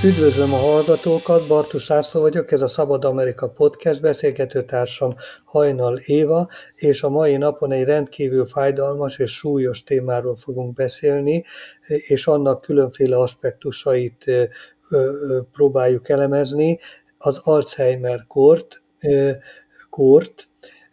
Üdvözlöm a hallgatókat, Bartus László vagyok, ez a Szabad Amerika Podcast, beszélgetőtársam Hajnal Éva, és a mai napon egy rendkívül fájdalmas és súlyos témáról fogunk beszélni, és annak különféle aspektusait próbáljuk elemezni, az Alzheimer-kórt,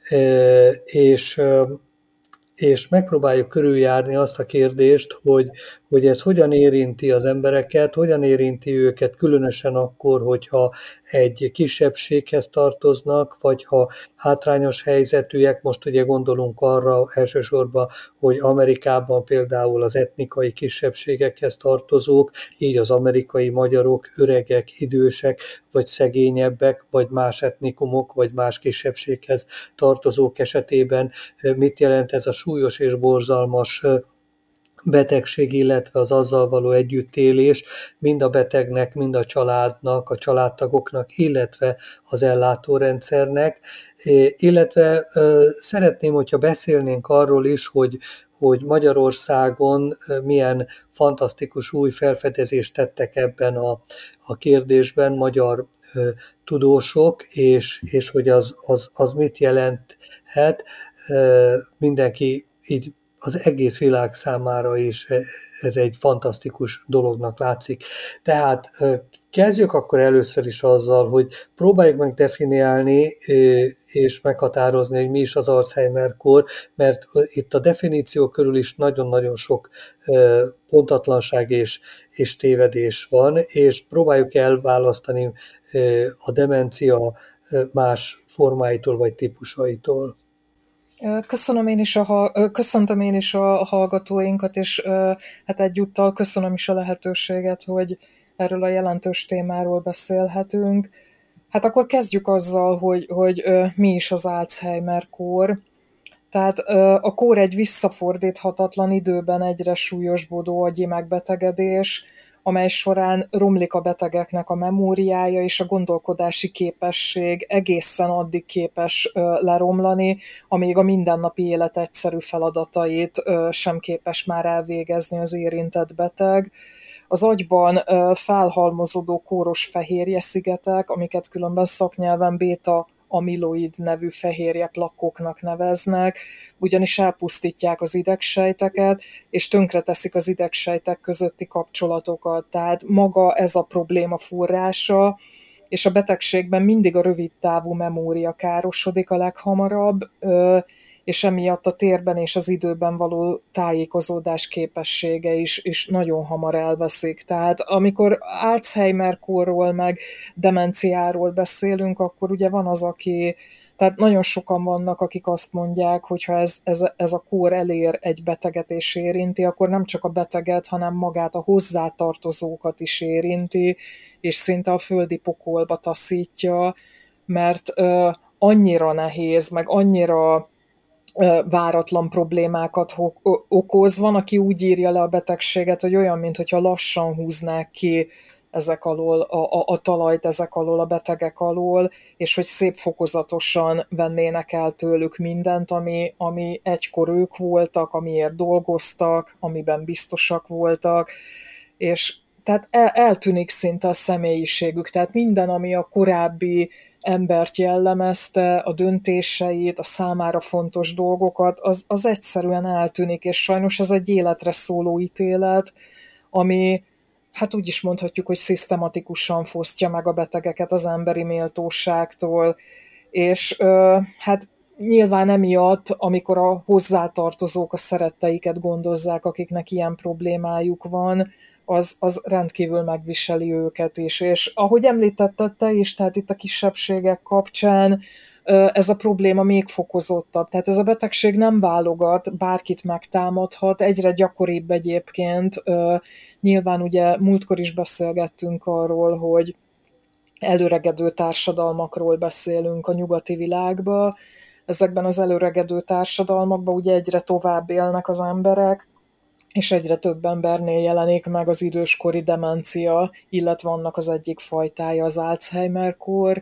és megpróbáljuk körüljárni azt a kérdést, hogy ez hogyan érinti az embereket, hogyan érinti őket, különösen akkor, hogyha egy kisebbséghez tartoznak, vagy ha hátrányos helyzetűek. Most ugye gondolunk arra elsősorban, hogy Amerikában például az etnikai kisebbségekhez tartozók, így az amerikai magyarok, öregek, idősek, vagy szegényebbek, vagy más etnikumok, vagy más kisebbséghez tartozók esetében mit jelent ez a súlyos és borzalmas betegség, illetve az azzal való együttélés mind a betegnek, mind a családnak, a családtagoknak, illetve az ellátórendszernek. Illetve szeretném, hogyha beszélnénk arról is, hogy Magyarországon milyen fantasztikus új felfedezést tettek ebben a kérdésben magyar tudósok, és hogy az mit jelenthet mindenki így az egész világ számára is ez egy fantasztikus dolognak látszik. Tehát kezdjük akkor először is azzal, hogy próbáljuk meg definiálni és meghatározni, hogy mi is az Alzheimer-kór, mert itt a definíció körül is nagyon-nagyon sok pontatlanság és tévedés van, és próbáljuk elválasztani a demencia más formáitól vagy típusaitól. Köszöntöm én is a hallgatóinkat, és hát egyúttal köszönöm is a lehetőséget, hogy erről a jelentős témáról beszélhetünk. Hát akkor kezdjük azzal, hogy mi is az Alzheimer-kór. Tehát a kór egy visszafordíthatatlan, időben egyre súlyosbodó agyi megbetegedés, amely során romlik a betegeknek a memóriája, és a gondolkodási képesség egészen addig képes leromlani, amíg a mindennapi élet egyszerű feladatait sem képes már elvégezni az érintett beteg. Az agyban felhalmozódó kóros fehérjeszigetek, amiket különben szaknyelven béta-amiloid nevű fehérjeplakoknak neveznek, ugyanis elpusztítják az idegsejteket, és tönkreteszik az idegsejtek közötti kapcsolatokat. Tehát maga ez a probléma forrása, és a betegségben mindig a rövidtávú memória károsodik a leghamarabb, és emiatt a térben és az időben való tájékozódás képessége is nagyon hamar elveszik. Tehát amikor Alzheimer-kórról meg demenciáról beszélünk, akkor ugye van az, tehát nagyon sokan vannak, akik azt mondják, hogy ha ez a kór elér egy beteget és érinti, akkor nem csak a beteget, hanem magát a hozzátartozókat is érinti, és szinte a földi pokolba taszítja, mert annyira nehéz, meg annyira váratlan problémákat okoz. Van, aki úgy írja le a betegséget, hogy olyan, mintha lassan húznák ki ezek alól, a talajt ezek alól, a betegek alól, és hogy szép fokozatosan vennének el tőlük mindent, ami egykor ők voltak, amiért dolgoztak, amiben biztosak voltak, és tehát eltűnik szinte a személyiségük, tehát minden, ami a korábbi embert jellemezte, a döntéseit, a számára fontos dolgokat, az egyszerűen eltűnik, és sajnos ez egy életre szóló ítélet, ami, hát úgy is mondhatjuk, hogy szisztematikusan fosztja meg a betegeket az emberi méltóságtól, és hát nyilván emiatt, amikor a hozzátartozók a szeretteiket gondozzák, akiknek ilyen problémájuk van, az rendkívül megviseli őket is. És ahogy említetted te is, tehát itt a kisebbségek kapcsán ez a probléma még fokozottabb. Tehát ez a betegség nem válogat, bárkit megtámadhat, egyre gyakoribb egyébként. Nyilván ugye múltkor is beszélgettünk arról, hogy előregedő társadalmakról beszélünk a nyugati világban. Ezekben az előregedő társadalmakban ugye egyre tovább élnek az emberek, és egyre több embernél jelenik meg az időskori demencia, illetve annak az egyik fajtája az Alzheimer-kór.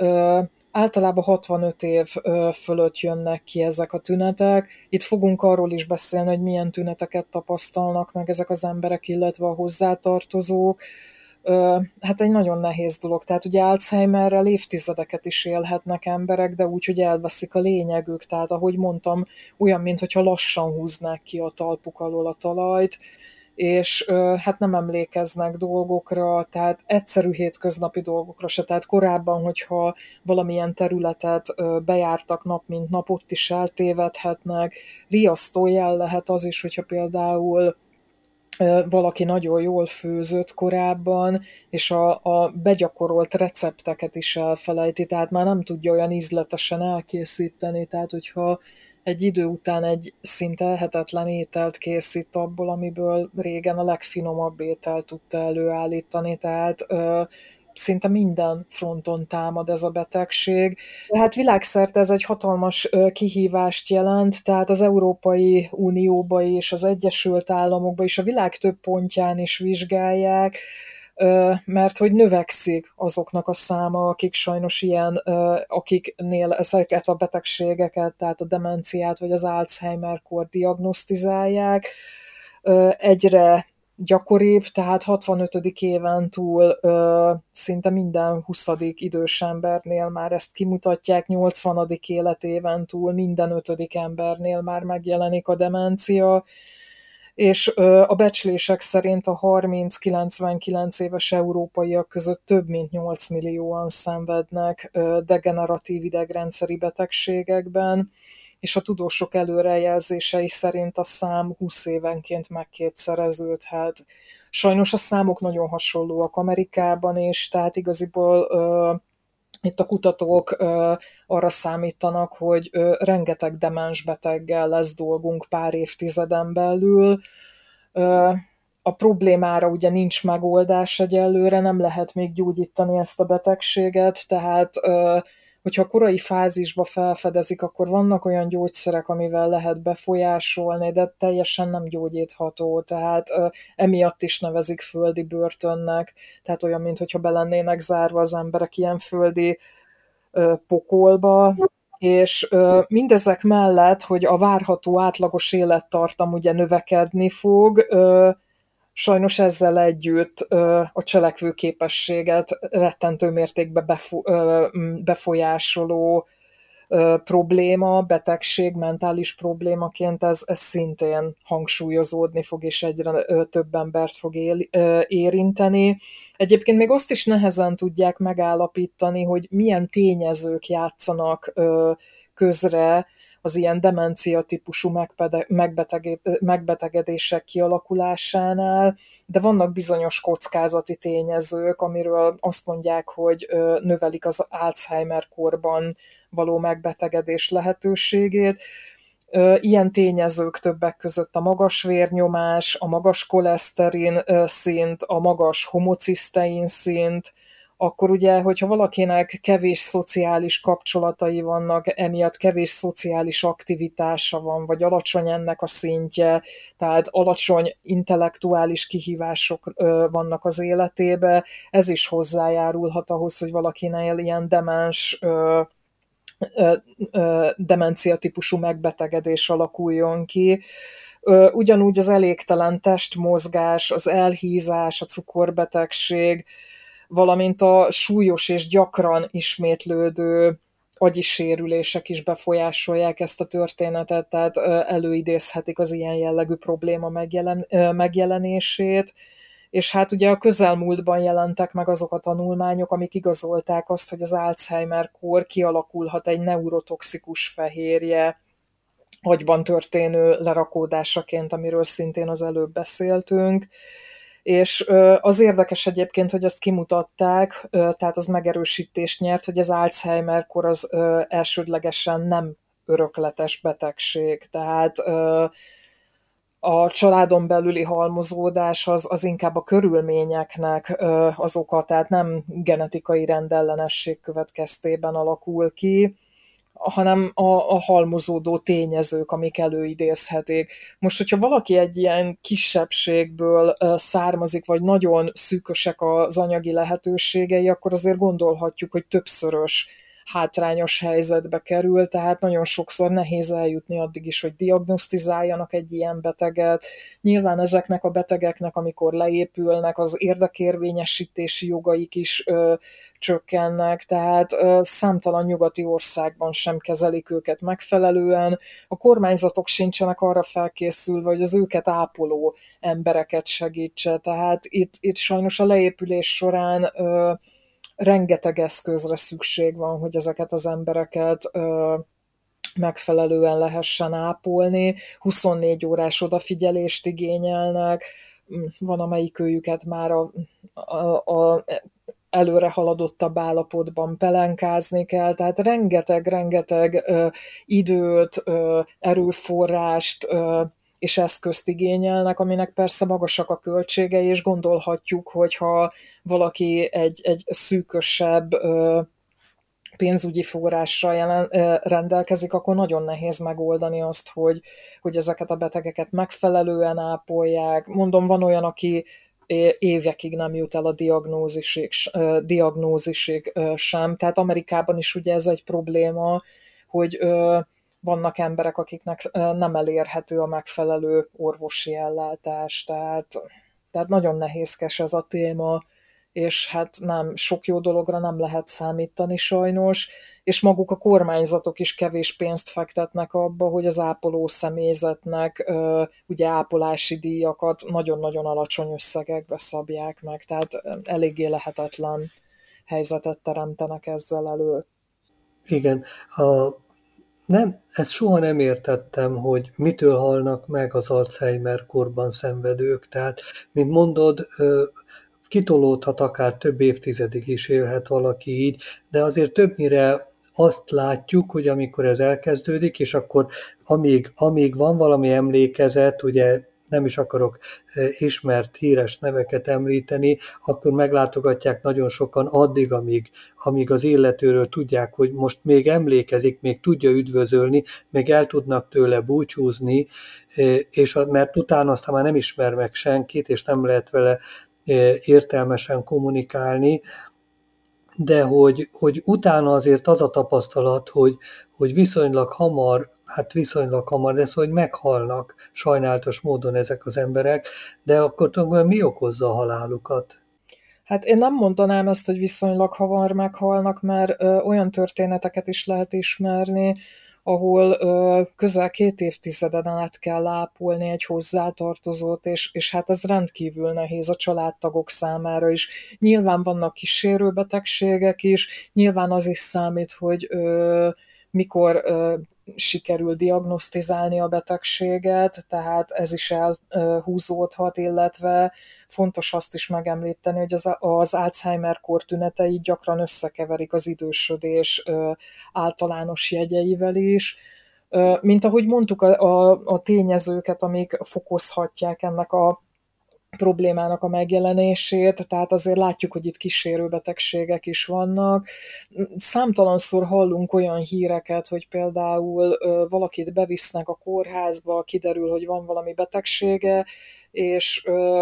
Általában 65 év fölött jönnek ki ezek a tünetek. Itt fogunk arról is beszélni, hogy milyen tüneteket tapasztalnak meg ezek az emberek, illetve a hozzátartozók. Hát egy nagyon nehéz dolog. Tehát ugye Alzheimerrel évtizedeket is élhetnek emberek, de úgy, hogy elveszik a lényegük. Tehát ahogy mondtam, olyan, mintha lassan húznák ki a talpuk alól a talajt, és hát nem emlékeznek dolgokra, tehát egyszerű hétköznapi dolgokra se. Tehát korábban, hogyha valamilyen területet bejártak nap mint nap, ott is eltévedhetnek. Riasztó jel lehet az is, hogyha például valaki nagyon jól főzött korábban, és a begyakorolt recepteket is elfelejti, tehát már nem tudja olyan ízletesen elkészíteni, tehát hogyha egy idő után egy szinte ehetetlen ételt készít abból, amiből régen a legfinomabb ételt tudta előállítani, tehát szinte minden fronton támad ez a betegség. Hát világszerte ez egy hatalmas kihívást jelent, tehát az Európai Unióba és az Egyesült Államokba és a világ több pontján is vizsgálják, mert hogy növekszik azoknak a száma, akik sajnos ilyen, akiknél ezeket a betegségeket, tehát a demenciát vagy az Alzheimer-kor diagnosztizálják, egyre gyakoribb, tehát 65. éven túl szinte minden 20. idős embernél már ezt kimutatják, 80. életéven túl minden 5. embernél már megjelenik a demencia, és a becslések szerint a 30-99 éves európaiak között több mint 8 millióan szenvednek degeneratív idegrendszeri betegségekben, és a tudósok előrejelzései szerint a szám 20 évenként megkétszereződhet. Sajnos a számok nagyon hasonlóak Amerikában is, tehát igaziból itt a kutatók arra számítanak, hogy rengeteg demens beteggel lesz dolgunk pár évtizeden belül. A problémára ugye nincs megoldás egyelőre, nem lehet még gyógyítani ezt a betegséget, tehát hogyha korai fázisba felfedezik, akkor vannak olyan gyógyszerek, amivel lehet befolyásolni, de teljesen nem gyógyítható, tehát emiatt is nevezik földi börtönnek, tehát olyan, mintha be lennének zárva az emberek ilyen földi pokolba, és mindezek mellett, hogy a várható átlagos élettartam ugye növekedni fog, sajnos ezzel együtt a cselekvőképességet rettentő mértékben befolyásoló probléma, betegség, mentális problémaként ez szintén hangsúlyozódni fog, és egyre több embert fog érinteni. Egyébként még azt is nehezen tudják megállapítani, hogy milyen tényezők játszanak közre az ilyen demencia típusú megbetegedések kialakulásánál, de vannak bizonyos kockázati tényezők, amiről azt mondják, hogy növelik az Alzheimer-korban való megbetegedés lehetőségét. Ilyen tényezők többek között a magas vérnyomás, a magas koleszterin szint, a magas homocisztein szint, akkor ugye, hogyha valakinek kevés szociális kapcsolatai vannak, emiatt kevés szociális aktivitása van, vagy alacsony ennek a szintje, tehát alacsony intellektuális kihívások vannak az életébe, ez is hozzájárulhat ahhoz, hogy valakinél ilyen demencia típusú megbetegedés alakuljon ki. Ugyanúgy az elégtelen testmozgás, az elhízás, a cukorbetegség, valamint a súlyos és gyakran ismétlődő agyi sérülések is befolyásolják ezt a történetet, tehát előidézhetik az ilyen jellegű probléma megjelenését. És hát ugye a közelmúltban jelentek meg azok a tanulmányok, amik igazolták azt, hogy az Alzheimer-kor kialakulhat egy neurotoxikus fehérje agyban történő lerakódásaként, amiről szintén az előbb beszéltünk. És az érdekes egyébként, hogy azt kimutatták, tehát az megerősítést nyert, hogy az Alzheimer-kor az elsődlegesen nem örökletes betegség, tehát a családon belüli halmozódás az inkább a körülményeknek az oka, tehát nem genetikai rendellenesség következtében alakul ki, hanem a halmozódó tényezők, amik előidézhetik. Most, hogyha valaki egy ilyen kisebbségből származik, vagy nagyon szűkösek az anyagi lehetőségei, akkor azért gondolhatjuk, hogy többszörös hátrányos helyzetbe kerül, tehát nagyon sokszor nehéz eljutni addig is, hogy diagnosztizáljanak egy ilyen beteget. Nyilván ezeknek a betegeknek, amikor leépülnek, az érdekérvényesítési jogaik is csökkennek, tehát számtalan nyugati országban sem kezelik őket megfelelően, a kormányzatok sincsenek arra felkészülve, hogy az őket ápoló embereket segítse, tehát itt sajnos a leépülés során rengeteg eszközre szükség van, hogy ezeket az embereket megfelelően lehessen ápolni, 24 órás odafigyelést igényelnek, van amelyik őjüket már a előre haladottabb állapotban pelenkázni kell, tehát rengeteg időt, erőforrást és eszközt igényelnek, aminek persze magasak a költségei, és gondolhatjuk, hogyha valaki egy szűkösebb pénzügyi forrással rendelkezik, akkor nagyon nehéz megoldani azt, hogy ezeket a betegeket megfelelően ápolják. Mondom, van olyan, aki évekig nem jut el a diagnózisig sem. Tehát Amerikában is ugye ez egy probléma, hogy vannak emberek, akiknek nem elérhető a megfelelő orvosi ellátás. Tehát nagyon nehézkes ez a téma, és hát nem, sok jó dologra nem lehet számítani sajnos, és maguk a kormányzatok is kevés pénzt fektetnek abba, hogy az ápoló személyzetnek ugye ápolási díjakat nagyon-nagyon alacsony összegekbe szabják meg, tehát eléggé lehetetlen helyzetet teremtenek ezzel elő. Igen, ezt soha nem értettem, hogy mitől halnak meg az Alzheimer-korban szenvedők. Tehát, mint mondod, kitolódhat, akár több évtizedig is élhet valaki így, de azért többnyire azt látjuk, hogy amikor ez elkezdődik, és akkor amíg van valami emlékezet, ugye nem is akarok ismert, híres neveket említeni, akkor meglátogatják nagyon sokan addig, amíg az illetőről tudják, hogy most még emlékezik, még tudja üdvözölni, még el tudnak tőle búcsúzni, mert utána aztán már nem ismer meg senkit, és nem lehet vele értelmesen kommunikálni, de hogy utána azért az a tapasztalat, hogy viszonylag hamar, de szóval, hogy meghalnak sajnálatos módon ezek az emberek, de akkor tulajdonképpen mi okozza a halálukat? Hát én nem mondanám ezt, hogy viszonylag hamar meghalnak, mert olyan történeteket is lehet ismerni, ahol közel 2 évtizeden át kell ápolni egy hozzátartozót, és hát ez rendkívül nehéz a családtagok számára is. Nyilván vannak kísérőbetegségek is, nyilván az is számít, hogy mikor sikerül diagnosztizálni a betegséget, tehát ez is elhúzódhat, illetve fontos azt is megemlíteni, hogy az Alzheimer-kór tünetei gyakran összekeverik az idősödés általános jegyeivel is. Mint ahogy mondtuk, a tényezőket, amik fokozhatják ennek a problémának a megjelenését, tehát azért látjuk, hogy itt kísérőbetegségek is vannak. Számtalanszor hallunk olyan híreket, hogy például valakit bevisznek a kórházba, kiderül, hogy van valami betegsége, és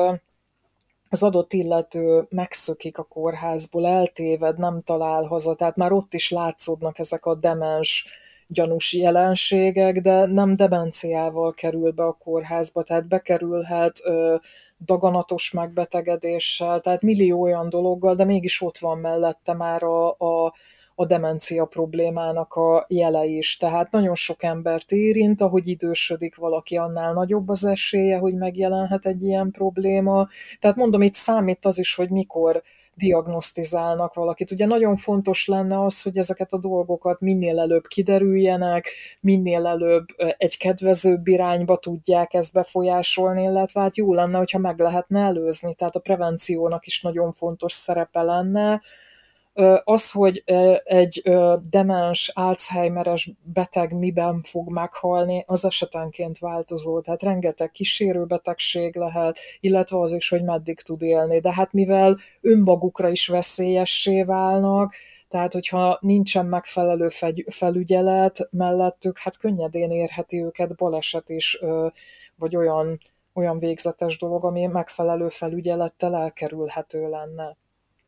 az adott illető megszökik a kórházból, eltéved, nem talál haza, tehát már ott is látszódnak ezek a demens gyanús jelenségek, de nem demenciával kerül be a kórházba, tehát bekerülhet daganatos megbetegedéssel, tehát millió olyan dologgal, de mégis ott van mellette már a demencia problémának a jele is. Tehát nagyon sok embert érint, ahogy idősödik valaki, annál nagyobb az esélye, hogy megjelenhet egy ilyen probléma. Tehát mondom, itt számít az is, hogy mikor diagnosztizálnak valakit. Ugye nagyon fontos lenne az, hogy ezeket a dolgokat minél előbb kiderüljenek, minél előbb egy kedvezőbb irányba tudják ezt befolyásolni, illetve hát jó lenne, hogyha meg lehetne előzni, tehát a prevenciónak is nagyon fontos szerepe lenne. Az, hogy egy demens, Alzheimeres beteg miben fog meghalni, az esetenként változó. Tehát rengeteg kísérőbetegség lehet, illetve az is, hogy meddig tud élni. De hát mivel önmagukra is veszélyessé válnak, tehát hogyha nincsen megfelelő felügyelet mellettük, hát könnyedén érheti őket baleset is, vagy olyan végzetes dolog, ami megfelelő felügyelettel elkerülhető lenne.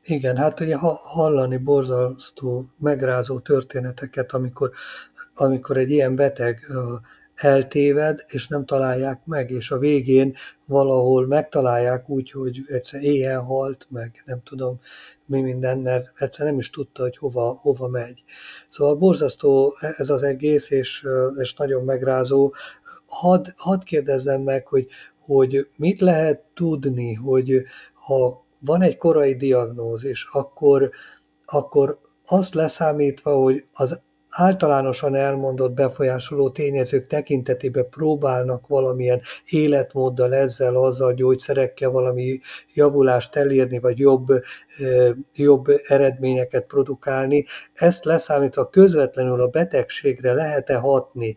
Igen, hát ugye hallani borzasztó, megrázó történeteket, amikor egy ilyen beteg eltéved, és nem találják meg, és a végén valahol megtalálják úgy, hogy egyszer éhen halt, meg nem tudom mi minden, mert egyszer nem is tudta, hogy hova megy. Szóval borzasztó ez az egész, és nagyon megrázó. Hadd kérdezzem meg, hogy mit lehet tudni, hogy ha van egy korai diagnózis, akkor azt leszámítva, hogy az általánosan elmondott befolyásoló tényezők tekintetében próbálnak valamilyen életmóddal, ezzel, azzal, gyógyszerekkel valami javulást elérni, vagy jobb eredményeket produkálni. Ezt leszámítva közvetlenül a betegségre lehet-e hatni,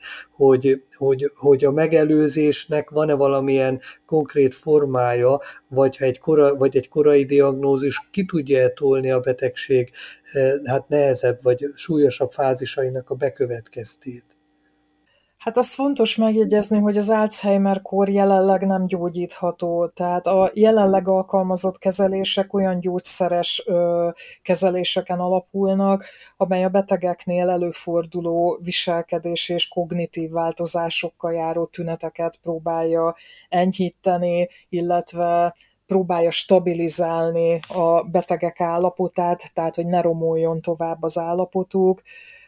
hogy a megelőzésnek van-e valamilyen konkrét formája, vagy egy korai diagnózis ki tudja tolni a betegség hát nehezebb vagy súlyosabb fázisainak a bekövetkeztét. Hát azt fontos megjegyezni, hogy az Alzheimer-kór jelenleg nem gyógyítható, tehát a jelenleg alkalmazott kezelések olyan gyógyszeres kezeléseken alapulnak, amely a betegeknél előforduló viselkedési és kognitív változásokkal járó tüneteket próbálja enyhíteni, illetve próbálja stabilizálni a betegek állapotát, tehát hogy ne romoljon tovább az állapotuk.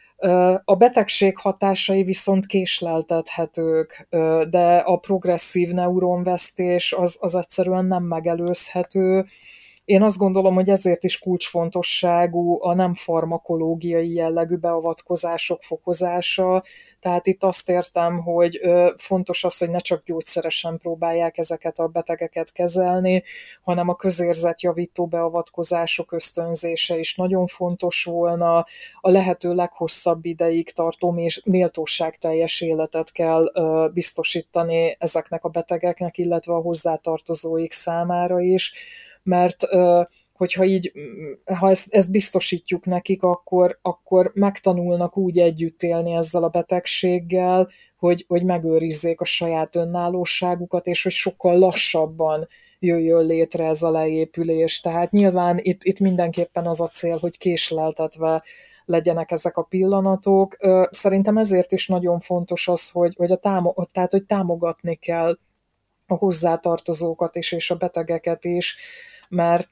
A betegség hatásai viszont késleltethetők, de a progresszív neuronvesztés az egyszerűen nem megelőzhető. Én azt gondolom, hogy ezért is kulcsfontosságú a nem farmakológiai jellegű beavatkozások fokozása, tehát itt azt értem, hogy fontos az, hogy ne csak gyógyszeresen próbálják ezeket a betegeket kezelni, hanem a közérzetjavító beavatkozások ösztönzése is nagyon fontos volna, a lehető leghosszabb ideig tartó méltóságteljes életet kell biztosítani ezeknek a betegeknek, illetve a hozzátartozóik számára is, mert hogyha így, ha ezt biztosítjuk nekik, akkor megtanulnak úgy együtt élni ezzel a betegséggel, hogy megőrizzék a saját önállóságukat, és hogy sokkal lassabban jöjjön létre ez a leépülés. Tehát nyilván itt mindenképpen az a cél, hogy késleltetve legyenek ezek a pillanatok. Szerintem ezért is nagyon fontos az, hogy támogatni kell a hozzátartozókat is, és a betegeket is, mert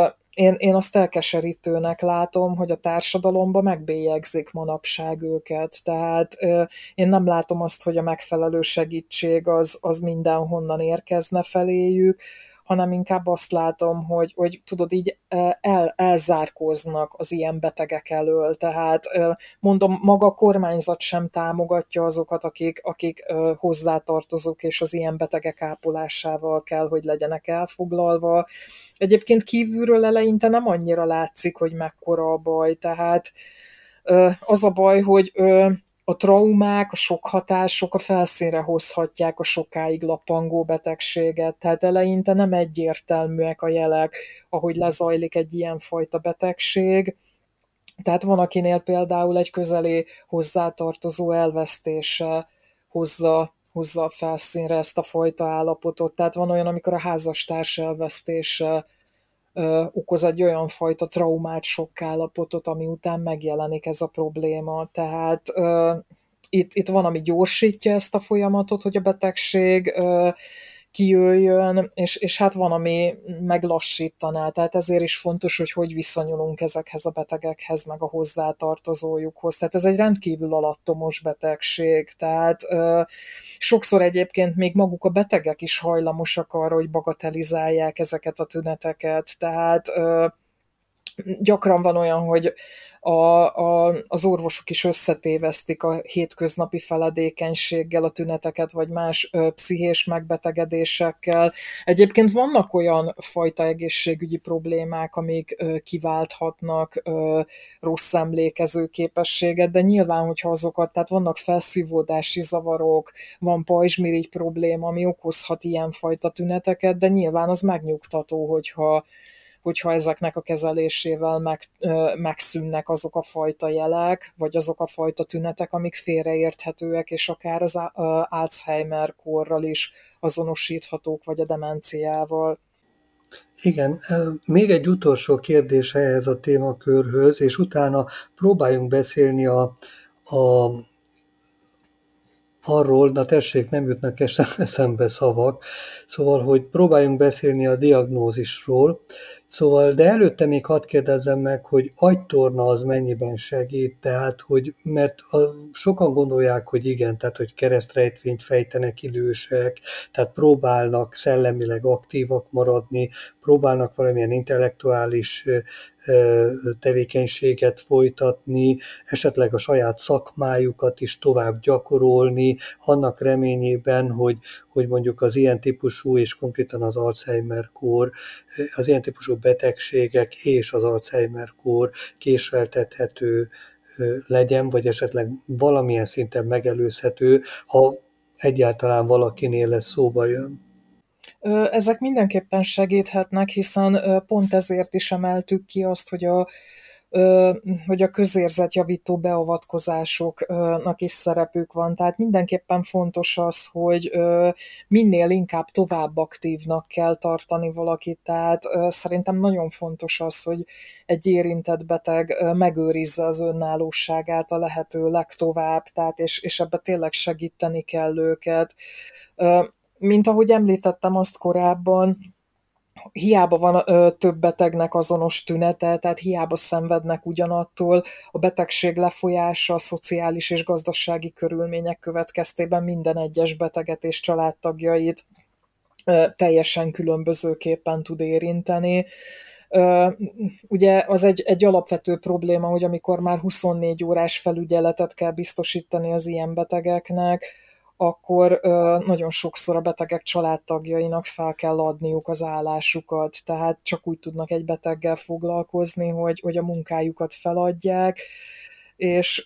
én azt elkeserítőnek látom, hogy a társadalomba megbélyegzik manapság őket. Tehát én nem látom azt, hogy a megfelelő segítség az mindenhonnan érkezne feléjük, hanem inkább azt látom, hogy tudod, így elzárkóznak az ilyen betegek elől. Tehát mondom, maga a kormányzat sem támogatja azokat, akik hozzátartozók, és az ilyen betegek ápolásával kell, hogy legyenek elfoglalva. Egyébként kívülről eleinte nem annyira látszik, hogy mekkora a baj, tehát az a baj, hogy a traumák, a sok hatások a felszínre hozhatják a sokáig lappangó betegséget, tehát eleinte nem egyértelműek a jelek, ahogy lezajlik egy ilyenfajta betegség. Tehát van, akinél például egy közeli hozzátartozó elvesztése hozza a felszínre ezt a fajta állapotot. Tehát van olyan, amikor a házastárs elvesztése okoz egy olyan fajta traumát, sokkállapotot, ami után megjelenik ez a probléma. Tehát itt van, ami gyorsítja ezt a folyamatot, hogy a betegség kijöjjön, és hát van, ami meglassítaná. Tehát ezért is fontos, hogy viszonyulunk ezekhez a betegekhez, meg a hozzátartozójukhoz. Tehát ez egy rendkívül alattomos betegség. Tehát sokszor egyébként még maguk a betegek is hajlamosak arra, hogy bagatelizálják ezeket a tüneteket. Tehát gyakran van olyan, hogy az orvosok is összetévesztik a hétköznapi feledékenységgel a tüneteket, vagy más pszichés megbetegedésekkel. Egyébként vannak olyan fajta egészségügyi problémák, amik kiválthatnak rossz emlékező képességet, de nyilván, hogyha azokat, tehát vannak felszívódási zavarok, van pajzsmirigy probléma, ami okozhat ilyenfajta tüneteket, de nyilván az megnyugtató, hogyha ezeknek a kezelésével megszűnnek azok a fajta jelek, vagy azok a fajta tünetek, amik félreérthetőek, és akár az Alzheimer-kórral is azonosíthatók, vagy a demenciával. Igen, még egy utolsó kérdés ehhez a témakörhöz, és utána próbáljunk beszélni a arról, na tessék, nem jutnak eszembe szavak, szóval, hogy próbáljunk beszélni a diagnózisról, szóval, de előtte még hadd kérdezzem meg, hogy agytorna az mennyiben segít, tehát, hogy, mert sokan gondolják, hogy igen, tehát, hogy keresztrejtvényt fejtenek idősek, tehát próbálnak szellemileg aktívak maradni, próbálnak valamilyen intellektuális tevékenységet folytatni, esetleg a saját szakmájukat is tovább gyakorolni, annak reményében, hogy mondjuk az ilyen típusú, és konkrétan az Alzheimer-kór, az ilyen típusú betegségek és az Alzheimer-kór késleltethető legyen, vagy esetleg valamilyen szinten megelőzhető, ha egyáltalán valakinél ez szóba jön. Ezek mindenképpen segíthetnek, hiszen pont ezért is emeltük ki azt, hogy a közérzetjavító beavatkozásoknak is szerepük van. Tehát mindenképpen fontos az, hogy minél inkább tovább aktívnak kell tartani valakit. Tehát szerintem nagyon fontos az, hogy egy érintett beteg megőrizze az önállóságát a lehető legtovább, tehát és ebbe tényleg segíteni kell őket. Mint ahogy említettem azt korábban, hiába van több betegnek azonos tünete, tehát hiába szenvednek ugyanattól, a betegség lefolyása, a szociális és gazdasági körülmények következtében minden egyes beteget és családtagjait teljesen különbözőképpen tud érinteni. Ugye az egy alapvető probléma, hogy amikor már 24 órás felügyeletet kell biztosítani az ilyen betegeknek, akkor nagyon sokszor a betegek családtagjainak fel kell adniuk az állásukat, tehát csak úgy tudnak egy beteggel foglalkozni, hogy a munkájukat feladják, és,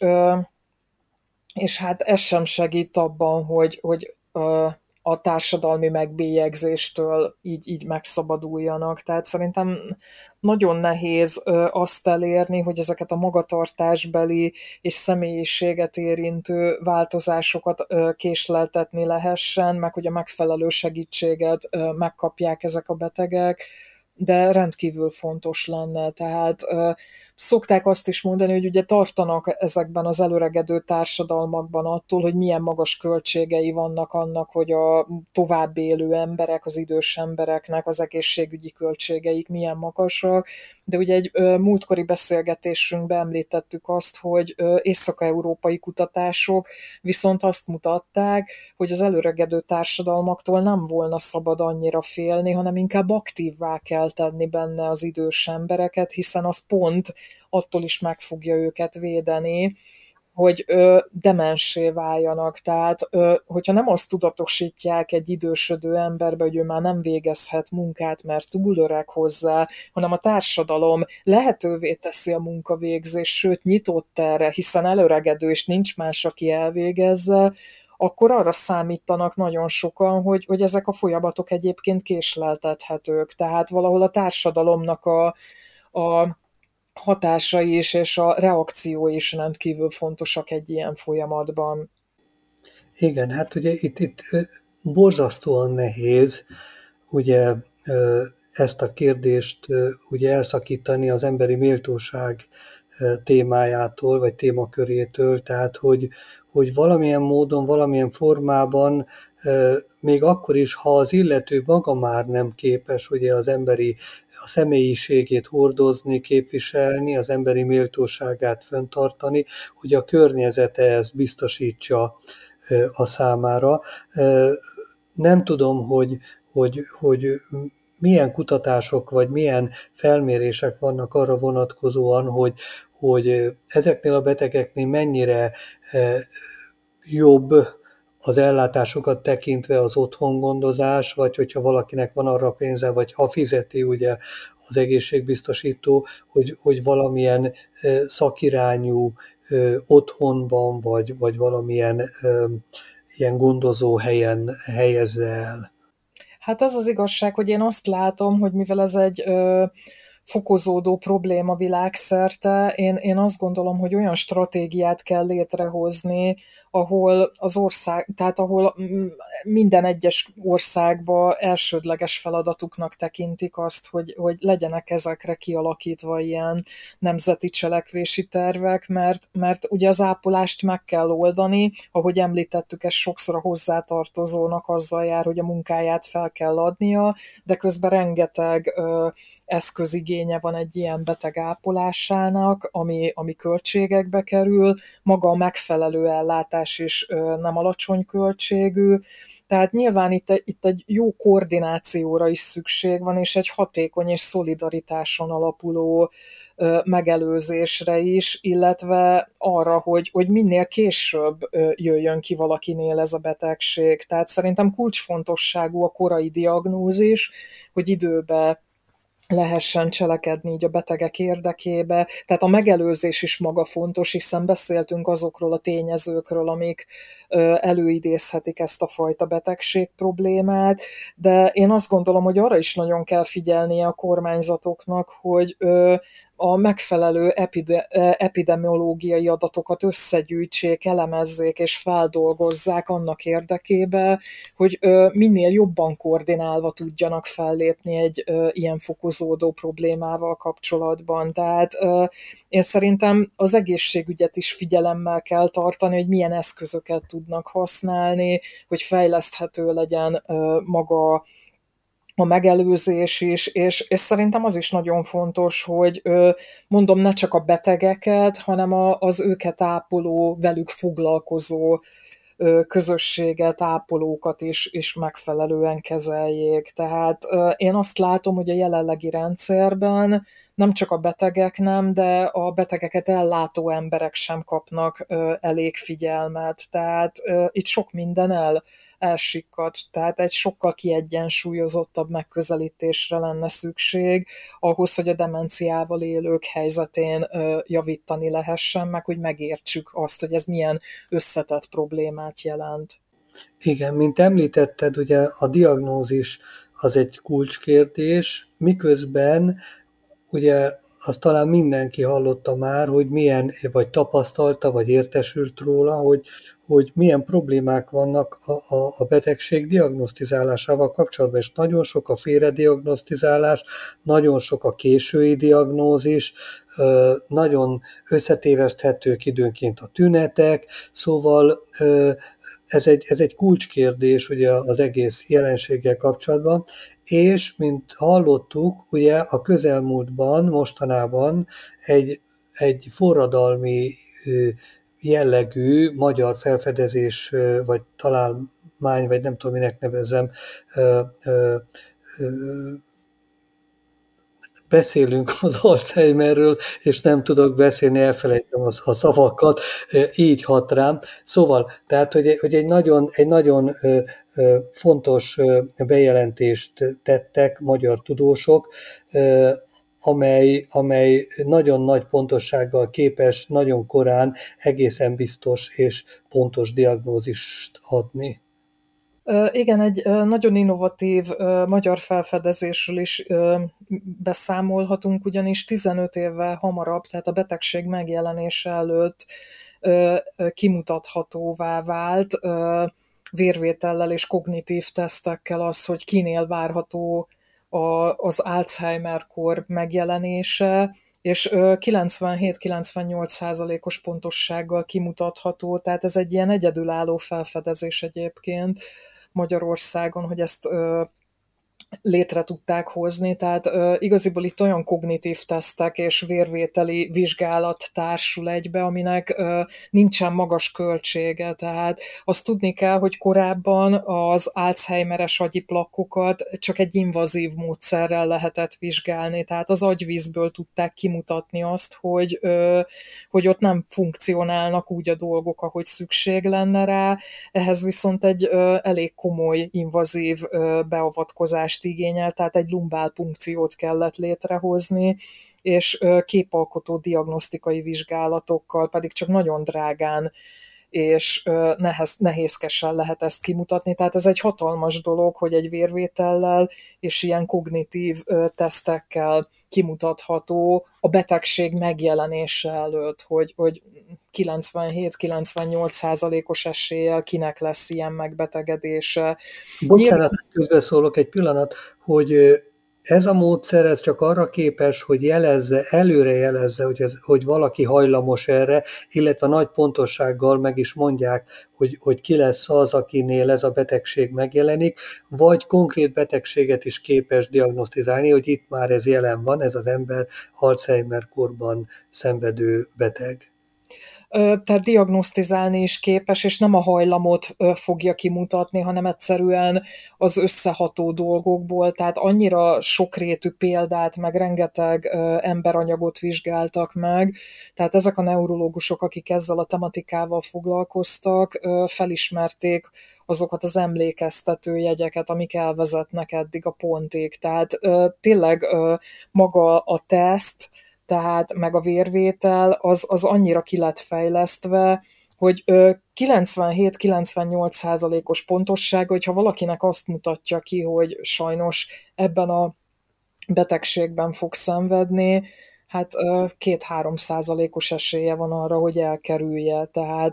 és hát ez sem segít abban, hogy a társadalmi megbélyegzéstől így megszabaduljanak. Tehát szerintem nagyon nehéz azt elérni, hogy ezeket a magatartásbeli és személyiséget érintő változásokat késleltetni lehessen, meg hogy a megfelelő segítséget megkapják ezek a betegek, de rendkívül fontos lenne. Tehát szokták azt is mondani, hogy ugye tartanak ezekben az előregedő társadalmakban attól, hogy milyen magas költségei vannak annak, hogy a tovább élő emberek, az idős embereknek az egészségügyi költségeik milyen magasak, de ugye egy múltkori beszélgetésünkben említettük azt, hogy észak-európai kutatások viszont azt mutatták, hogy az előregedő társadalmaktól nem volna szabad annyira félni, hanem inkább aktívvá kell tenni benne az idős embereket, hiszen az pont attól is meg fogja őket védeni, hogy demenssé váljanak. Tehát, hogyha nem azt tudatosítják egy idősödő emberbe, hogy ő már nem végezhet munkát, mert túl öreg hozzá, hanem a társadalom lehetővé teszi a munkavégzést, sőt nyitott erre, hiszen előregedő, és nincs más, aki elvégezze, akkor arra számítanak nagyon sokan, hogy ezek a folyamatok egyébként késleltethetők. Tehát valahol a társadalomnak a hatásai is, és a reakciói is rendkívül fontosak egy ilyen folyamatban. Igen, hát ugye itt borzasztóan nehéz ugye ezt a kérdést ugye elszakítani az emberi méltóság témájától, vagy témakörétől, tehát hogy valamilyen módon, valamilyen formában, még akkor is, ha az illető maga már nem képes ugye a személyiségét hordozni, képviselni, az emberi méltóságát fenntartani, hogy a környezete ezt biztosítsa a számára. Nem tudom, hogy milyen kutatások vagy milyen felmérések vannak arra vonatkozóan, hogy ezeknél a betegeknél mennyire jobb az ellátásokat tekintve az otthongondozás, vagy hogyha valakinek van arra pénze, vagy ha fizeti ugye az egészségbiztosító, hogy valamilyen szakirányú otthonban, vagy valamilyen ilyen gondozó helyen helyezze el. Hát az az igazság, hogy én azt látom, hogy mivel ez egy fokozódó probléma világszerte. Én azt gondolom, hogy olyan stratégiát kell létrehozni, ahol az ország, tehát ahol minden egyes országba elsődleges feladatuknak tekintik azt, hogy legyenek ezekre kialakítva ilyen nemzeti cselekvési tervek, mert ugye az ápolást meg kell oldani, ahogy említettük, ez sokszor a hozzátartozónak azzal jár, hogy a munkáját fel kell adnia, de közben rengeteg eszközigénye van egy ilyen beteg ápolásának, ami költségekbe kerül, maga a megfelelő ellátás is nem alacsony költségű, tehát nyilván itt egy jó koordinációra is szükség van, és egy hatékony és szolidaritáson alapuló megelőzésre is, illetve arra, hogy minél később jöjjön ki valakinél ez a betegség. Tehát szerintem kulcsfontosságú a korai diagnózis, hogy időbe lehessen cselekedni így a betegek érdekébe. Tehát a megelőzés is maga fontos, hiszen beszéltünk azokról a tényezőkről, amik előidézhetik ezt a fajta betegség problémát, de én azt gondolom, hogy arra is nagyon kell figyelnie a kormányzatoknak, hogy a megfelelő epidemiológiai adatokat összegyűjtsék, elemezzék és feldolgozzák annak érdekében, hogy minél jobban koordinálva tudjanak fellépni egy ilyen fokozódó problémával kapcsolatban. Tehát én szerintem az egészségügyet is figyelemmel kell tartani, hogy milyen eszközöket tudnak használni, hogy fejleszthető legyen maga a megelőzés is, és szerintem az is nagyon fontos, hogy mondom, ne csak a betegeket, hanem az őket ápoló, velük foglalkozó közösséget, ápolókat is megfelelően kezeljék. Tehát én azt látom, hogy a jelenlegi rendszerben nem csak a betegek nem, de a betegeket ellátó emberek sem kapnak elég figyelmet. Tehát itt sok minden elsikkadt, tehát egy sokkal kiegyensúlyozottabb megközelítésre lenne szükség ahhoz, hogy a demenciával élők helyzetén javítani lehessen, meg hogy megértsük azt, hogy ez milyen összetett problémát jelent. Igen, mint említetted, ugye a diagnózis az egy kulcskérdés, miközben ugye azt talán mindenki hallotta már, hogy milyen, vagy tapasztalta, vagy értesült róla, hogy milyen problémák vannak a betegség diagnosztizálásával kapcsolatban, és nagyon sok a félrediagnosztizálás, nagyon sok a késői diagnózis, nagyon összetéveszthetők időnként a tünetek, szóval ez egy kulcskérdés ugye az egész jelenséggel kapcsolatban, és mint hallottuk, ugye a közelmúltban, mostanában egy forradalmi jellegű magyar felfedezés, vagy találmány, vagy nem tudom, minek nevezzem, beszélünk az Alzheimerről, és nem tudok beszélni, elfelejtem a szavakat, így hat rám. Szóval, tehát, hogy egy nagyon fontos bejelentést tettek magyar tudósok, amely nagyon nagy pontossággal képes nagyon korán egészen biztos és pontos diagnózist adni. Igen, egy nagyon innovatív magyar felfedezésről is beszámolhatunk, ugyanis 15 évvel hamarabb, tehát a betegség megjelenése előtt kimutathatóvá vált vérvétellel és kognitív tesztekkel az, hogy kinél várható az Alzheimer-kor megjelenése, és 97-98%-os pontossággal kimutatható, tehát ez egy ilyen egyedülálló felfedezés egyébként Magyarországon, hogy ezt létre tudták hozni, tehát igaziból itt olyan kognitív tesztek és vérvételi vizsgálat társul egybe, aminek nincsen magas költsége, tehát azt tudni kell, hogy korábban az Alzheimeres agyi plakkokat csak egy invazív módszerrel lehetett vizsgálni, tehát az agyvízből tudták kimutatni azt, hogy ott nem funkcionálnak úgy a dolgok, ahogy szükség lenne rá, ehhez viszont egy elég komoly invazív beavatkozást igényel, tehát egy lumbálpunkciót kellett létrehozni, és képalkotó diagnosztikai vizsgálatokkal pedig csak nagyon drágán és nehézkesen lehet ezt kimutatni. Tehát ez egy hatalmas dolog, hogy egy vérvétellel és ilyen kognitív tesztekkel kimutatható a betegség megjelenése előtt, hogy 97-98%-os eséllyel kinek lesz ilyen megbetegedése. Bocsánat, közbeszólok egy pillanat, hogy ez a módszer ez csak arra képes, hogy előre jelezze, hogy valaki hajlamos erre, illetve nagy pontossággal meg is mondják, hogy ki lesz az, akinél ez a betegség megjelenik, vagy konkrét betegséget is képes diagnosztizálni, hogy itt már ez jelen van, ez az ember Alzheimer-korban szenvedő beteg. Tehát diagnosztizálni is képes, és nem a hajlamot fogja kimutatni, hanem egyszerűen az összeható dolgokból, tehát annyira sokrétű példát, meg rengeteg emberanyagot vizsgáltak meg, tehát ezek a neurológusok, akik ezzel a tematikával foglalkoztak, felismerték azokat az emlékeztető jegyeket, amik elvezetnek eddig a pontig. Tehát tényleg maga a teszt, tehát meg a vérvétel az annyira ki lett fejlesztve, hogy 97-98%-os pontosság, hogyha valakinek azt mutatja ki, hogy sajnos ebben a betegségben fog szenvedni, hát 2-3%-os esélye van arra, hogy elkerülje.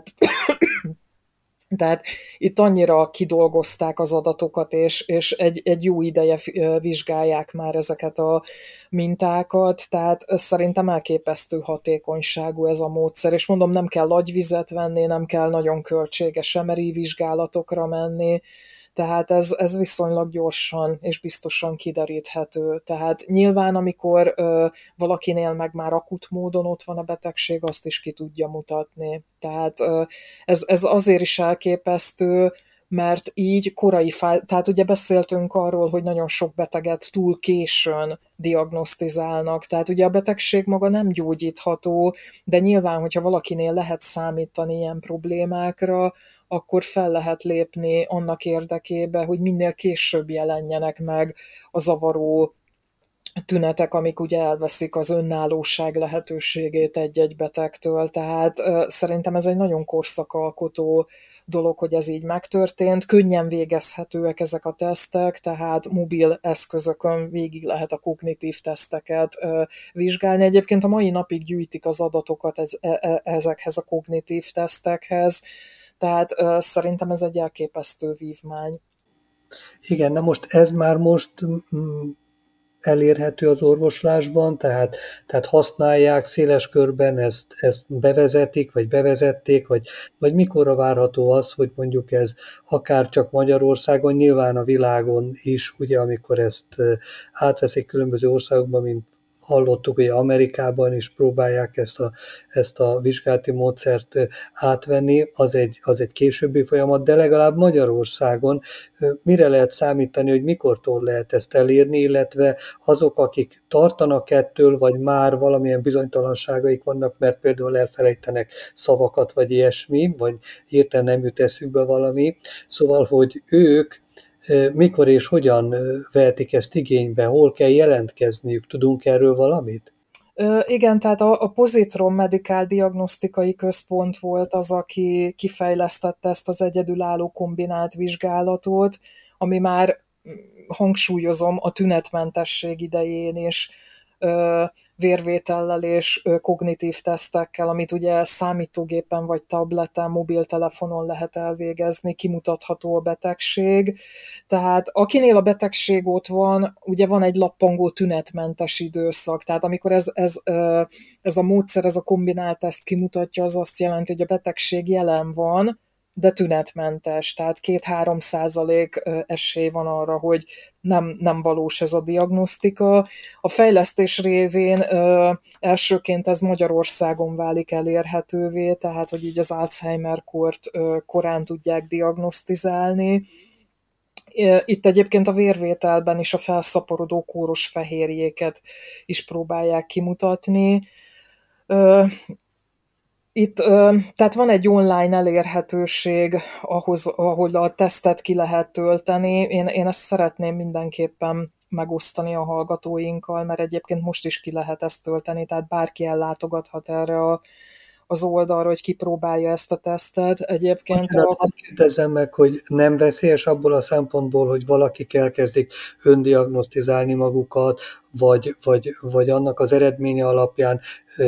Tehát itt annyira kidolgozták az adatokat, és egy jó ideje vizsgálják már ezeket a mintákat, tehát szerintem elképesztő hatékonyságú ez a módszer, és mondom, nem kell agyvizet venni, nem kell nagyon költséges MRI vizsgálatokra menni, tehát ez viszonylag gyorsan és biztosan kideríthető. Tehát nyilván, amikor valakinél meg már akut módon ott van a betegség, azt is ki tudja mutatni. Tehát ez azért is elképesztő, mert így tehát ugye beszéltünk arról, hogy nagyon sok beteget túl későn diagnosztizálnak, tehát ugye a betegség maga nem gyógyítható, de nyilván, hogyha valakinél lehet számítani ilyen problémákra, akkor fel lehet lépni annak érdekébe, hogy minél később jelenjenek meg a zavaró tünetek, amik ugye elveszik az önállóság lehetőségét egy-egy betegtől. Tehát szerintem ez egy nagyon korszakalkotó dolog, hogy ez így megtörtént. Könnyen végezhetőek ezek a tesztek, tehát mobil eszközökön végig lehet a kognitív teszteket vizsgálni. Egyébként a mai napig gyűjtik az adatokat ezekhez a kognitív tesztekhez, tehát szerintem ez egy elképesztő vívmány. Igen, na most ez már most elérhető az orvoslásban, tehát használják széles körben, ezt bevezetik, vagy bevezették, vagy mikorra várható az, hogy mondjuk ez akár csak Magyarországon, nyilván a világon is, ugye amikor ezt átveszik különböző országokban, mint hallottuk, hogy Amerikában is próbálják ezt a vizsgálati módszert átvenni, az egy későbbi folyamat, de legalább Magyarországon mire lehet számítani, hogy mikortól lehet ezt elérni, illetve azok, akik tartanak ettől, vagy már valamilyen bizonytalanságaik vannak, mert például elfelejtenek szavakat, vagy ilyesmi, vagy hirtelen nem jut eszükbe valami, szóval, hogy ők mikor és hogyan vehetik ezt igénybe, hol kell jelentkezniük, tudunk erről valamit? Igen, tehát a Positron Medical Diagnosztikai Központ volt az, aki kifejlesztette ezt az egyedülálló kombinált vizsgálatot, ami már, hangsúlyozom, a tünetmentesség idején is vérvétellel és kognitív tesztekkel, amit ugye számítógépen vagy tableten, mobiltelefonon lehet elvégezni, kimutatható a betegség. Tehát akinél a betegség ott van, ugye van egy lappangó tünetmentes időszak, tehát amikor ez a módszer, ez a kombinált teszt kimutatja, az azt jelenti, hogy a betegség jelen van, de tünetmentes, tehát 2-3% esély van arra, hogy nem valós ez a diagnosztika. A fejlesztés révén elsőként ez Magyarországon válik elérhetővé, tehát hogy így az Alzheimer-kort korán tudják diagnosztizálni. Itt egyébként a vérvételben is a felszaporodó kóros fehérjéket is próbálják kimutatni. Itt, tehát van egy online elérhetőség ahol a tesztet ki lehet tölteni. Én ezt szeretném mindenképpen megosztani a hallgatóinkkal, mert egyébként most is ki lehet ezt tölteni, tehát bárki ellátogathat erre az oldalra, hogy kipróbálja ezt a tesztet. Egyébként Bocsánat, hadd kérdezzem meg, hogy nem veszélyes abból a szempontból, hogy valakik elkezdik öndiagnosztizálni magukat, vagy annak az eredménye alapján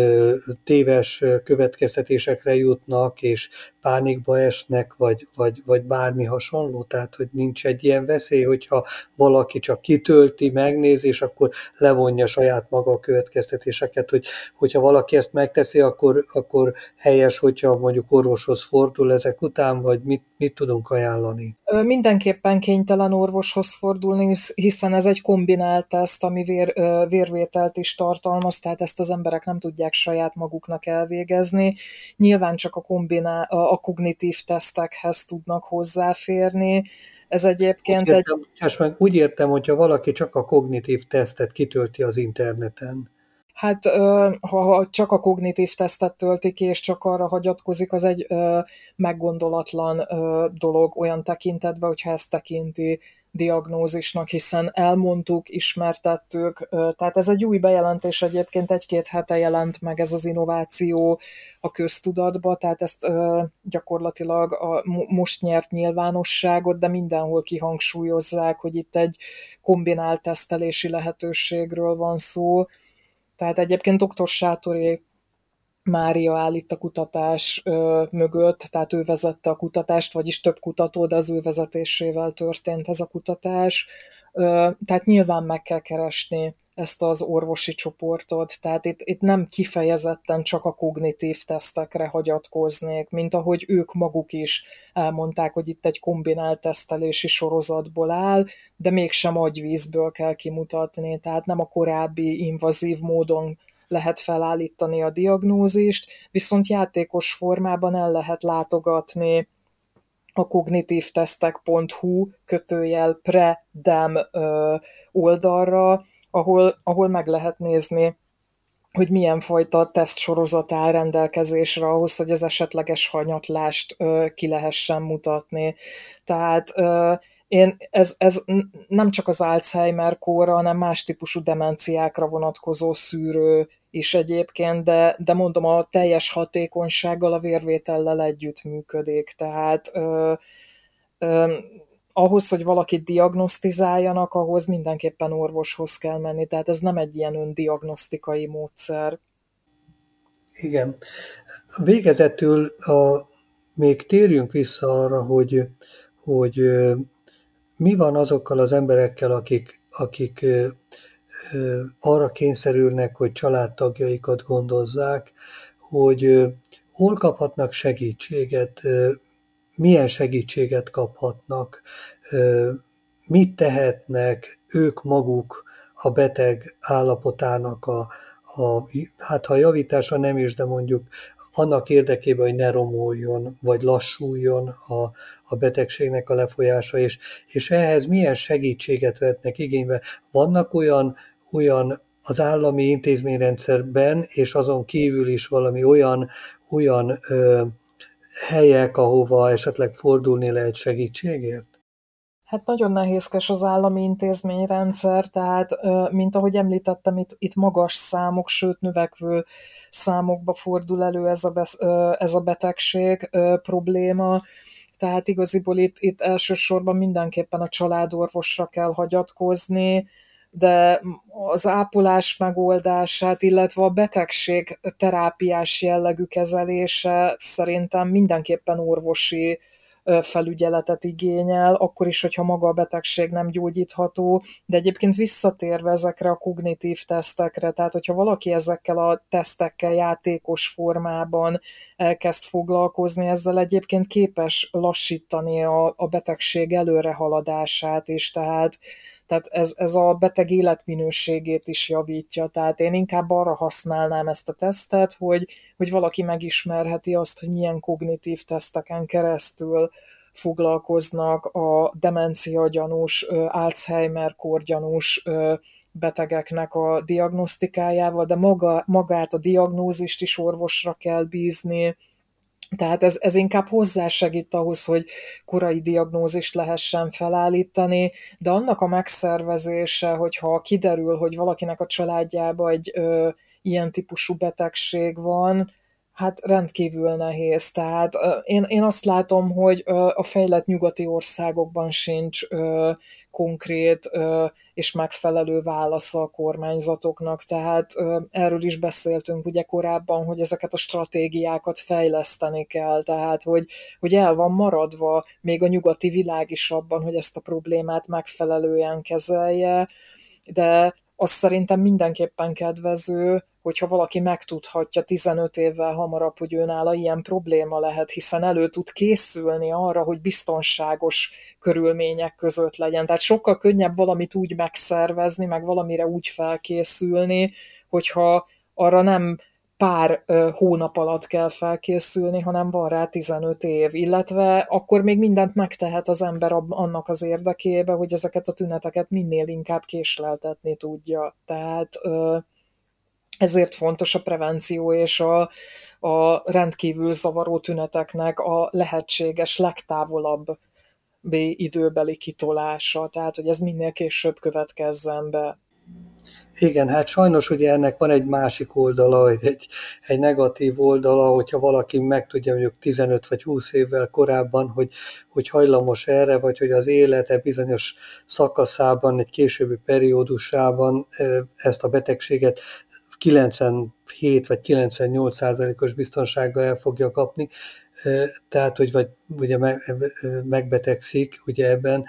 téves következtetésekre jutnak, és pánikba esnek, vagy bármi hasonló? Tehát, hogy nincs egy ilyen veszély, hogyha valaki csak kitölti, megnézi, és akkor levonja saját maga a következtetéseket, hogyha valaki ezt megteszi, akkor helyes, hogyha mondjuk orvoshoz fordul ezek után, vagy mit tudunk ajánlani? Mindenképpen kénytelen orvoshoz fordulni, hiszen ez egy kombinált teszt, ami vérvételt is tartalmaz, tehát ezt az emberek nem tudják saját maguknak elvégezni. Nyilván csak a kognitív tesztekhez tudnak hozzáférni. Ez egyébként úgy értem, hogyha valaki csak a kognitív tesztet kitölti az interneten. Hát, ha csak a kognitív tesztet tölti ki, és csak arra hagyatkozik, az egy meggondolatlan dolog olyan tekintetben, hogyha ezt tekinti diagnózisnak, hiszen elmondtuk, ismertettük, tehát ez egy új bejelentés, egyébként 1-2 hete jelent meg ez az innováció a köztudatba, tehát ezt gyakorlatilag most nyert nyilvánosságot, de mindenhol kihangsúlyozzák, hogy itt egy kombinált tesztelési lehetőségről van szó. Tehát egyébként dr. Sátoré Mária áll itt a kutatás mögött, tehát ő vezette a kutatást, vagyis több kutató, de az ő vezetésével történt ez a kutatás. Tehát nyilván meg kell keresni ezt az orvosi csoportot, tehát itt nem kifejezetten csak a kognitív tesztekre hagyatkoznék, mint ahogy ők maguk is elmondták, hogy itt egy kombinált tesztelési sorozatból áll, de mégsem agyvízből kell kimutatni, tehát nem a korábbi invazív módon lehet felállítani a diagnózist, viszont játékos formában el lehet látogatni a kognitívtesztek.hu /predem oldalra, ahol meg lehet nézni, hogy milyen fajta tesztsorozat áll rendelkezésre ahhoz, hogy az esetleges hanyatlást ki lehessen mutatni. Tehát ez nem csak az Alzheimer-kóra, hanem más típusú demenciákra vonatkozó szűrő is egyébként, de mondom, a teljes hatékonysággal a vérvétellel együtt működik. Tehát ahhoz, hogy valakit diagnosztizáljanak, ahhoz mindenképpen orvoshoz kell menni. Tehát ez nem egy ilyen öndiagnosztikai módszer. Igen. Végezetül még térjünk vissza arra, hogy mi van azokkal az emberekkel, akik arra kényszerülnek, hogy családtagjaikat gondozzák, hogy hol kaphatnak segítséget, milyen segítséget kaphatnak, mit tehetnek ők maguk a beteg állapotának hát ha javítása nem is, de mondjuk annak érdekében, hogy ne romoljon, vagy lassuljon a betegségnek a lefolyása, és ehhez milyen segítséget vetnek igénybe. Vannak olyan az állami intézményrendszerben, és azon kívül is valami olyan helyek, ahova esetleg fordulni lehet segítségért? Hát nagyon nehézkes az állami intézményrendszer, tehát mint ahogy említettem, itt magas számok, sőt növekvő számokba fordul elő ez a betegség probléma, tehát igaziból itt elsősorban mindenképpen a családorvosra kell hagyatkozni, de az ápolás megoldását, illetve a betegség terápiás jellegű kezelése szerintem mindenképpen orvosi felügyeletet igényel, akkor is, hogyha maga a betegség nem gyógyítható, de egyébként visszatérve ezekre a kognitív tesztekre, tehát hogyha valaki ezekkel a tesztekkel játékos formában elkezd foglalkozni, ezzel egyébként képes lassítani a betegség előrehaladását is, tehát ez a beteg életminőségét is javítja. Tehát én inkább arra használnám ezt a tesztet, hogy valaki megismerheti azt, hogy milyen kognitív teszteken keresztül foglalkoznak a demencia gyanús, Alzheimer-kór gyanús betegeknek a diagnosztikájával, de magát a diagnózist is orvosra kell bízni. Tehát ez inkább hozzásegít ahhoz, hogy korai diagnózist lehessen felállítani, de annak a megszervezése, hogyha kiderül, hogy valakinek a családjában egy ilyen típusú betegség van, Hát rendkívül nehéz. Tehát én azt látom, hogy a fejlett nyugati országokban sincs konkrét és megfelelő válasza a kormányzatoknak. Tehát erről is beszéltünk ugye korábban, hogy ezeket a stratégiákat fejleszteni kell. Tehát, hogy el van maradva még a nyugati világ is abban, hogy ezt a problémát megfelelően kezelje, de azt szerintem mindenképpen kedvező, hogyha valaki megtudhatja 15 évvel hamarabb, hogy őnála ilyen probléma lehet, hiszen elő tud készülni arra, hogy biztonságos körülmények között legyen. Tehát sokkal könnyebb valamit úgy megszervezni, meg valamire úgy felkészülni, hogyha arra nem pár hónap alatt kell felkészülni, hanem van rá 15 év, illetve akkor még mindent megtehet az ember annak az érdekébe, hogy ezeket a tüneteket minél inkább késleltetni tudja. Tehát ezért fontos a prevenció és a rendkívül zavaró tüneteknek a lehetséges legtávolabb időbeli kitolása, tehát hogy ez minél később következzen be. Igen, hát sajnos ugye ennek van egy másik oldala, egy negatív oldala, hogyha valaki megtudja mondjuk 15 vagy 20 évvel korábban, hogy hajlamos erre, vagy hogy az élete bizonyos szakaszában, egy későbbi periódusában ezt a betegséget 97 vagy 98%-os biztonsággal el fogja kapni, tehát hogy vagy ugye megbetegszik ugye ebben,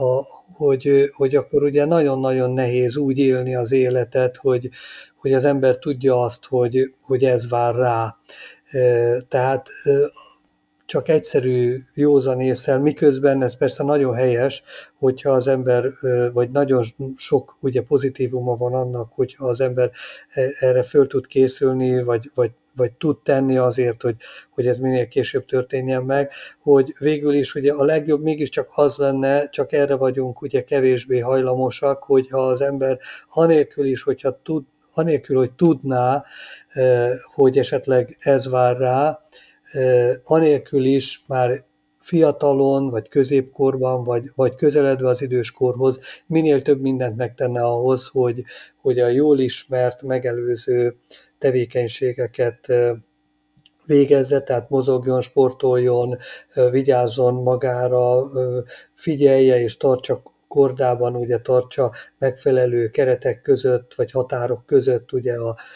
hogy akkor ugye nagyon-nagyon nehéz úgy élni az életet, hogy az ember tudja azt, hogy ez vár rá. Tehát csak egyszerű józan ésszel, miközben ez persze nagyon helyes, hogyha az ember, vagy nagyon sok ugye pozitívuma van annak, hogyha az ember erre föl tud készülni, vagy tud tenni azért, hogy ez minél később történjen meg, hogy végül is ugye a legjobb mégiscsak az lenne, csak erre vagyunk ugye kevésbé hajlamosak, hogyha az ember anélkül is, anélkül, hogy tudná, hogy esetleg ez vár rá, anélkül is már fiatalon, vagy középkorban, vagy közeledve az időskorhoz minél több mindent megtenne ahhoz, hogy a jól ismert, megelőző tevékenységeket végezze, tehát mozogjon, sportoljon, vigyázzon magára, figyelje és tartsa kordában, ugye tartsa megfelelő keretek között, vagy határok között ugye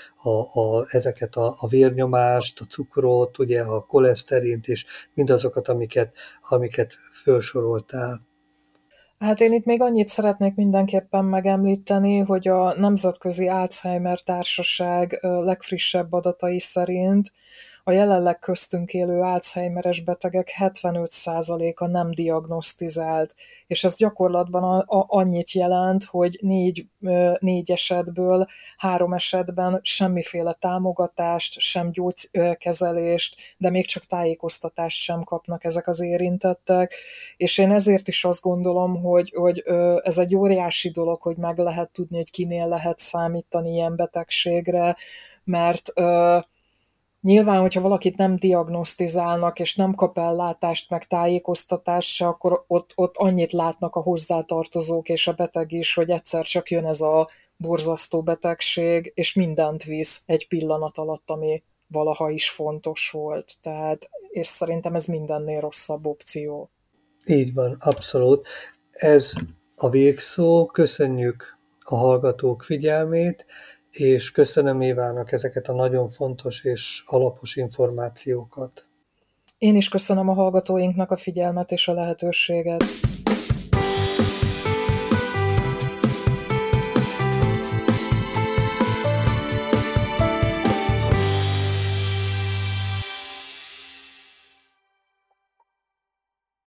ezeket a vérnyomást, a cukrot, ugye a koleszterint, és mindazokat, amiket felsoroltál. Hát én itt még annyit szeretnék mindenképpen megemlíteni, hogy a Nemzetközi Alzheimer Társaság legfrissebb adatai szerint a jelenleg köztünk élő Alzheimeres betegek 75%-a nem diagnosztizált, és ez gyakorlatban annyit jelent, hogy négy esetből 3 esetben semmiféle támogatást, sem gyógykezelést, de még csak tájékoztatást sem kapnak ezek az érintettek, és én ezért is azt gondolom, hogy ez egy óriási dolog, hogy meg lehet tudni, hogy kinél lehet számítani ilyen betegségre, mert nyilván, hogyha valakit nem diagnosztizálnak, és nem kap ellátást, meg tájékoztatást se, akkor ott annyit látnak a hozzátartozók és a beteg is, hogy egyszer csak jön ez a borzasztó betegség, és mindent visz egy pillanat alatt, ami valaha is fontos volt. Tehát, és szerintem ez mindennél rosszabb opció. Így van, abszolút. Ez a végszó. Köszönjük a hallgatók figyelmét, és köszönöm Évának ezeket a nagyon fontos és alapos információkat. Én is köszönöm a hallgatóinknak a figyelmet és a lehetőséget.